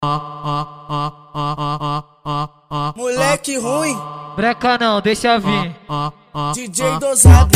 Moleque ruim, Breca não, deixa vir. DJ dosado.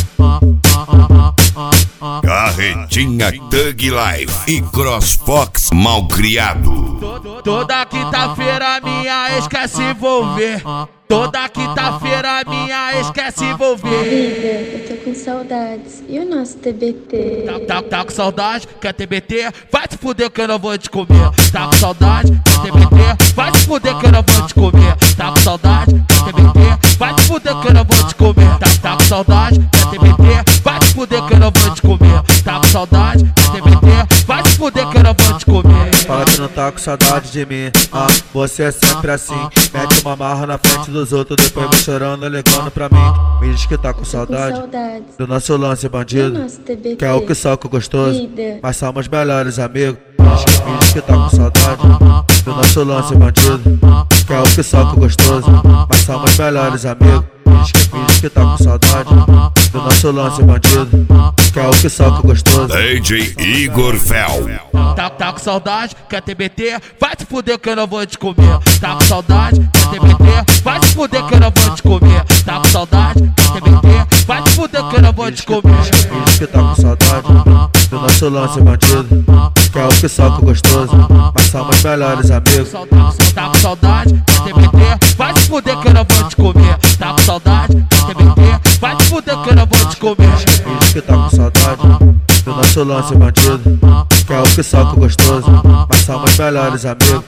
Carretinha Thug Life e CrossFox Malcriado. Toda quinta-feira minha ex quer se envolver. Toda quinta-feira minha ex quer se envolver. Vida, eu tô com saudades. E o nosso TBT? Tá com saudade? Quer TBT? Vai te fuder que eu não vou te comer. Tá com saudade? Quer TBT? Vai te fuder que eu não vou te comer. Tá com saudade? Quer TBT? Vai te fuder que eu não vou te comer. Tá com saudade? Quer TBT? Vai te fuder que eu não vou te comer. Tá com saudade? Quer TBT? Vai te fuder que eu não vou te comer. Fala que não tá com saudade de mim, você é sempre assim. Mete uma marra na frente dos outros, depois vai chorando, ligando pra mim. Me diz que tá com saudade do nosso lance bandido, que é o que soca gostoso, mas somos melhores amigos. Me diz que tá com saudade do nosso lance bandido, que é o que soca gostoso, mas somos melhores amigos. Me diz que tá com saudade do nosso lance bandido, que é o que soca gostoso. DJ Igor Fel. Tá com saudade? Quer TBT? Vai te fuder que eu não vou te comer. Tá com saudade? Quer TBT? Vai te fuder que eu não vou te comer. Tá com saudade? Quer TBT? Vai te fuder que eu não vou te comer. Me diz que tá com saudade do nosso lance bandido, que é o que soca gostoso, mas somos melhores amigos. Tá com saudade? Quer TBT? Vai te fuder que eu não vou te comer. Tá com saudade? Quer TBT? Vai te fuder que eu não vou te comer. Me diz que tá com saudade do nosso lance bandido, que é o que soca gostoso, mas somos melhores amigos.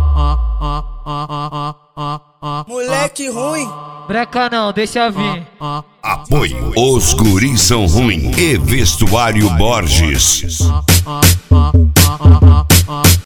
Moleque ruim, Breca não, deixa vir. Apoio Os Guris São Ruim e Vestuário Borges.